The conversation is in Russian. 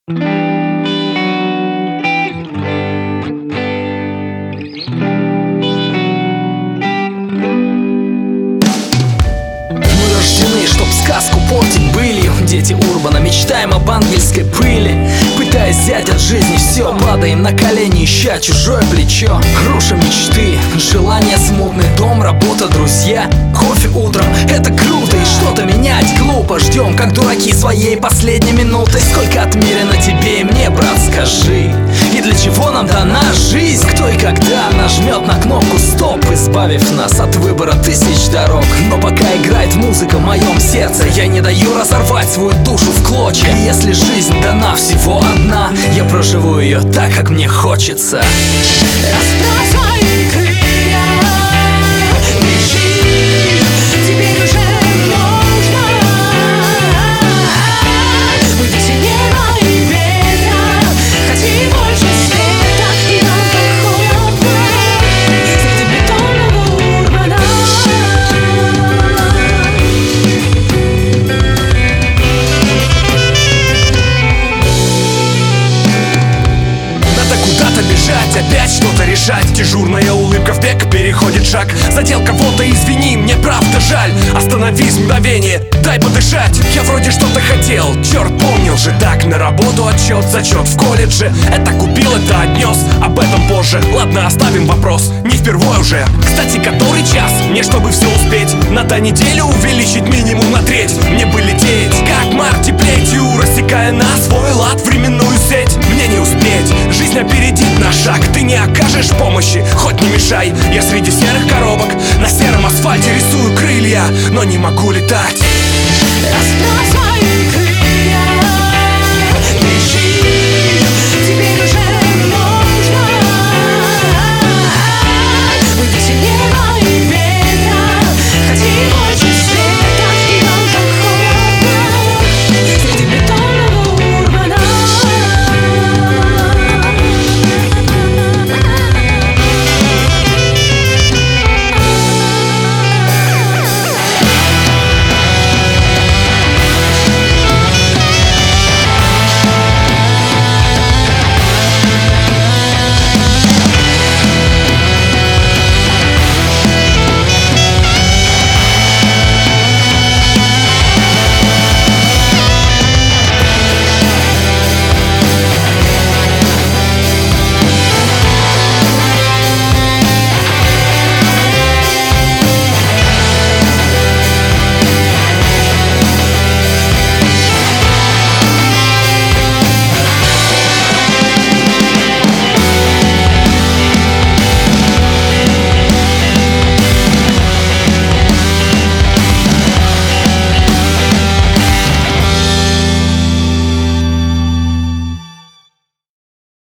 Чтоб сказку портить былью, дети урбана, мечтаем об ангельской пыли. Пытаясь взять от жизни все, падаем на колени, ища чужое плечо. Груша мечты, желание смутный, дом, работа, друзья. Кофе утром, это круто, и что-то менять глупо. Ждем, как дураки, своей последней минуты. Сколько отмерено тебе и мне, брат, скажи. И для чего нам дана жизнь? Кто и когда нажмет на кнопку стоп, избавив нас от выбора тысяч дорог. Но пока играет музыка в моем сердце, я не даю разорвать свою душу в клочья. И если жизнь дана всего одна, я проживу ее так, как мне хочется. Расправь свои крылья, лечи, теперь уже можно. Выйти неба и ветра, хоти больше света, и нам такое быть среди бетонного урбана. Куда-то бежать, опять что-то решать. Дежурная улыбка в бег переходит шаг. Задел кого-то, извини, мне правда жаль. Остановись мгновение, дай подышать. Я вроде что-то хотел, черт, помнил же так. На работу отчет, зачет в колледже. Это купил, это отнес, об этом позже. Ладно, оставим вопрос, не впервой уже. Кстати, который час? Мне, чтобы все успеть, надо неделю увеличить минимум на треть. Мне бы лететь, как Марти плетью, рассекая на свой лад временную сеть. Мне не успеть, жизнь опередит на шаг. Ты не окажешь помощи, хоть не мешай. Я среди серых коробок на сером асфальте рисую крылья, но не могу летать. Расправь свои крылья.